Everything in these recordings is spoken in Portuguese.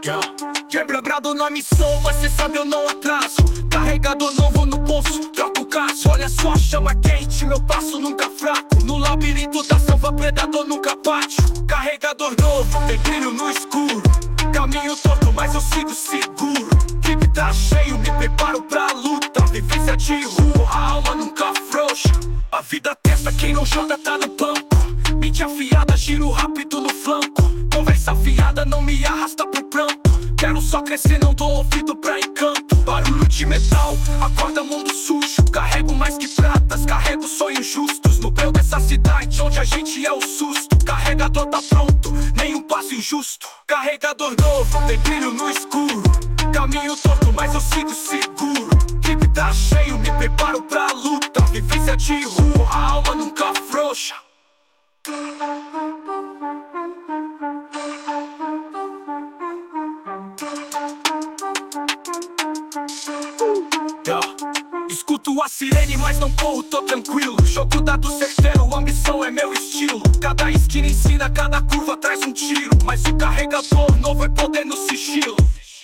Quebrado na missão, mas cê sabe eu não atraso. Carregador novo no bolso, troca o caso. Olha só, chama quente, meu passo nunca fraco. No labirinto da selva, predador nunca bate. Carregador novo, tem brilho no escuro. Caminho torto, mas eu sigo seguro. Clipe tá cheio, me preparo pra luta. Vivência de rua, a alma nunca afrouxa. A vida testa, quem não joga tá no banco. Mente afiada, giro rápido no flanco. Conversa afiada, não me arrasta pro pranto. Quero só crescer, não dou ouvido pra encanto. Barulho de metal, acorda mundo sujo. Carrego mais que pratas, carrego sonhos justos. No breu dessa cidade, onde a gente é o susto. Carregador tá pronto, nenhum passo injusto. Carregador novo, tem brilho no escuro. Caminho torto, mas eu sigo seguro. Clipe tá cheio, me preparo pra luta. Vivência de rua, a alma nunca afrouxa. Escuto a sirene, mas não corro, tô tranquilo. Jogo dado certeiro, ambição é meu estilo. Cada esquina ensina, cada curva traz um tiro. Mas o carregador novo é poder no sigilo.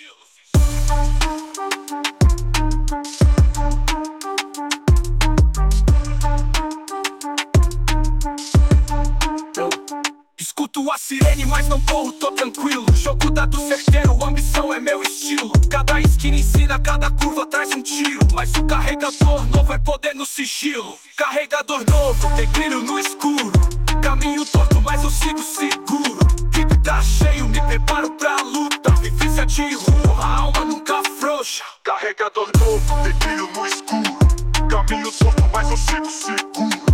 Escuto a sirene, mas não corro, tô tranquilo. Jogo dado certeiro, ambição é meu estilo. Cada esquina ensina, cada curva traz um tiro. Mas o carregador novo é poder no sigilo. Carregador novo, tem brilho no escuro. Caminho torto, mas eu sigo seguro. Clipe tá cheio, me preparo pra luta. Vivência de rua, a alma nunca afrouxa. Carregador novo, tem brilho no escuro. Caminho torto, mas eu sigo seguro.